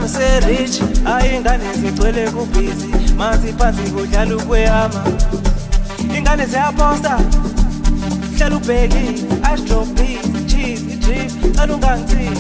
asami se-rich ayingane zigcwele kubhizi manzi phansi kudlala ukweyama ingane ziyaposta hlala ubheki astropi cheese idrip cala ungangithini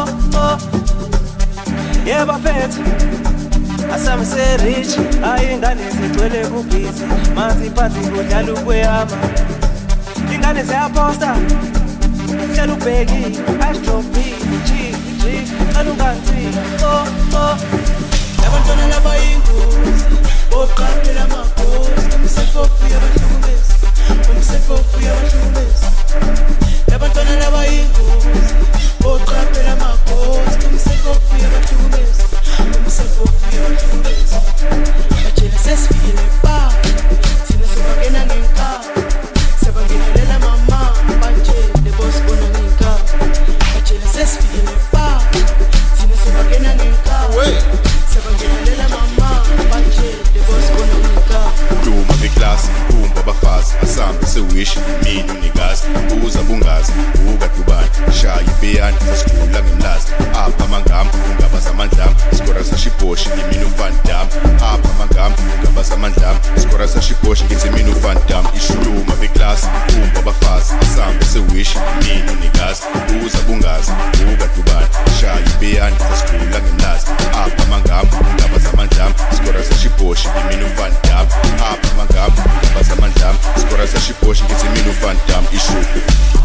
yeba fethu asami se-rich ayingane zigcwele kubhizi manzi phansi kudlala ukweyama ingane ziyaposta hlala ubheki astropi cheese idrip cala ungangithini labantwana labayingozi oqaphela amakhosi umsefofu yabahlukumezi umsefofu yabahlukumezi labantwana labayingozi oqaphela amakhosi umsefofu yabahlukumezi umsefofu yabahlukumezi batshela sesifikile pa thina sibangena ngenkaba siyabangenelela mama batshele bosi bona ngenkaba batshela sesifikile pa thina sibangena ngenkaba siyabangenelela mama batshele bosi bona ngenkaba duma beklasi kumba bafazi asambe sewishi mina unikazi uza bungazi ukadubani shaya ibeyani sasikula ngemlazi apha amangama ungabaza amandlami skora sashiboshi imina ufandam apha amangama ungabaza amandlami skora sashiboshi ngithi mina ufandam ishuluma beklasi kumba bafazi asambe sewishi mina unikazi uza bungazi ukadubani shaya ibeyani sasikula ngemlazi apha amangama ungabaza amandlami skora sashiboshi imina ufandam apha amangama ungabaza amandlami skora sashiboshi ngithi mina ufandam ishuluma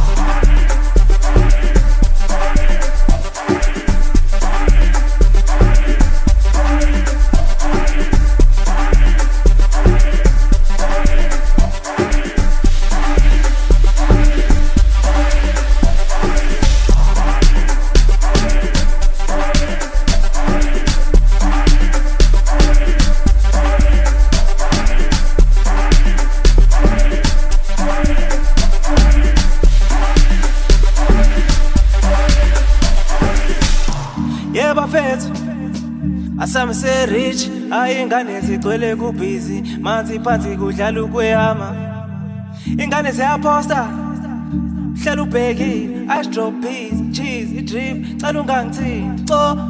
yeba fethu asami se-rich ayingane zigcwele kubhizi manzi phansi kudlala ukweyama ingane ziyaposta hlala ubheki astropi cheese idrip cala ungangithini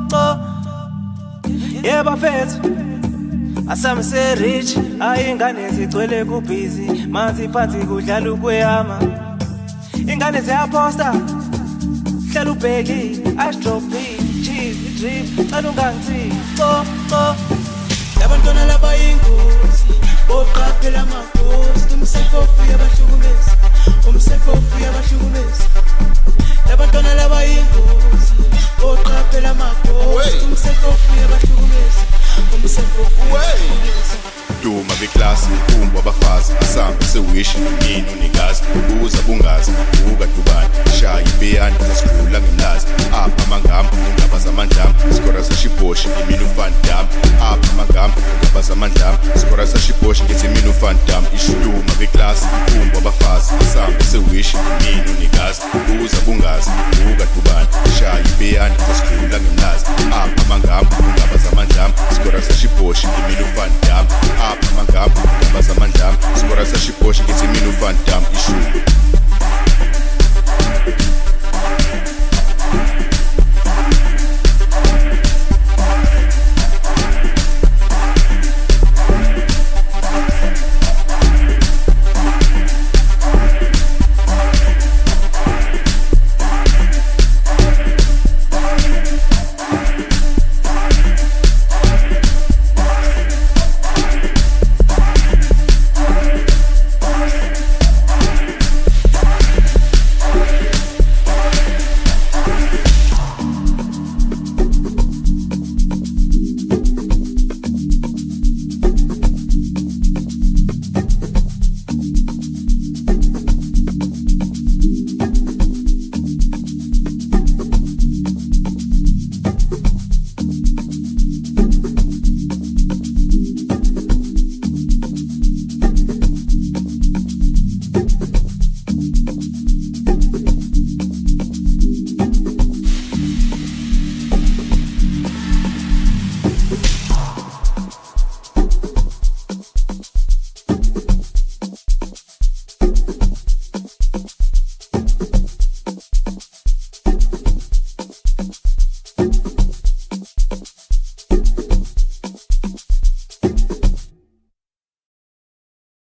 yeba fethu asami se-rich ayingane zigcwele kubhizi manzi phansi kudlala ukweyama ingane ziyaposta hlala ubheki astropi drip cala ungangithini labantwana labayingozi oqaphela amakhosi umsefofu yabahlukumezi umsefofu yabahlukumezi labantwana labayingozi oqaphela amakhosi umsefofu yabahlukumezi umsefofu yabahlukumezi duma beklasi kumba bafazi asambe sewishi mina unikazi uza bungazi ukadubani shaya ibeyani sasikula ngemlazi apha amangama ungabaza amandlami skora sashiboshi imina ufandam apha amangama ungabaza amandlami skora sashiboshi ngithi mina ufandam ishuluma beklasi